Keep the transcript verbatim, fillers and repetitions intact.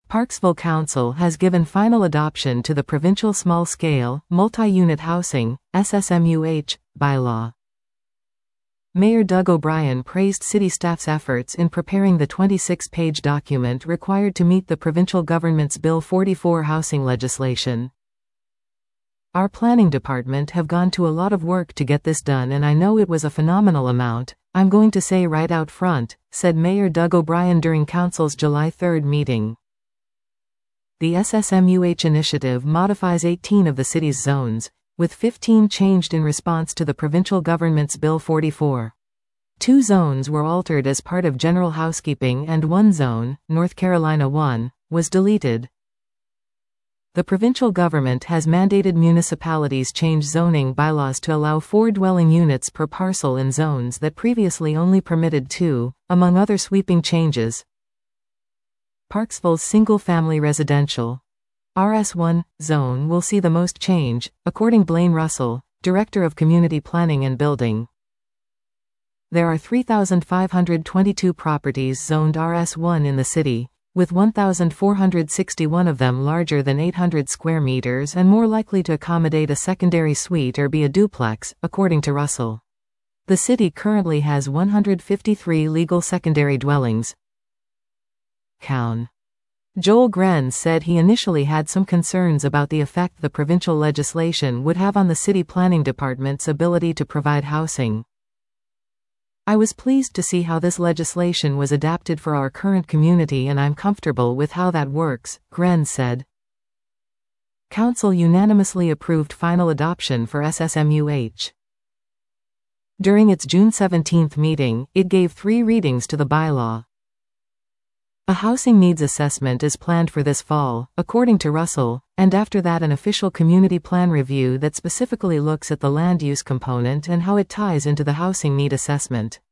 Parksville Council has given final adoption to the Provincial Small-Scale, Multi-Unit Housing, S S M U H, bylaw. Mayor Doug O'Brien praised city staff's efforts in preparing the twenty-six page document required to meet the provincial government's Bill forty-four housing legislation. "Our planning department have gone to a lot of work to get this done, and I know it was a phenomenal amount, I'm going to say right out front," said Mayor Doug O'Brien during Council's July third meeting. The S S M U H initiative modifies eighteen of the city's zones, with fifteen changed in response to the provincial government's Bill forty-four. Two zones were altered as part of general housekeeping and one zone, North Carolina one, was deleted. The provincial government has mandated municipalities change zoning bylaws to allow four dwelling units per parcel in zones that previously only permitted two, among other sweeping changes. Parksville's single-family residential R S one zone will see the most change, according Blaine Russell, Director of Community Planning and Building. There are three thousand five hundred twenty-two properties zoned R S one in the city, with one thousand four hundred sixty-one of them larger than eight hundred square meters and more likely to accommodate a secondary suite or be a duplex, according to Russell. The city currently has one hundred fifty-three legal secondary dwellings. Cown. Joel Grenz said he initially had some concerns about the effect the provincial legislation would have on the city planning department's ability to provide housing. "I was pleased to see how this legislation was adapted for our current community, and I'm comfortable with how that works," Grenz said. Council unanimously approved final adoption for S S M U H. During its June seventeenth meeting, it gave three readings to the bylaw. A housing needs assessment is planned for this fall, according to Russell, and after that an official community plan review that specifically looks at the land use component and how it ties into the housing need assessment.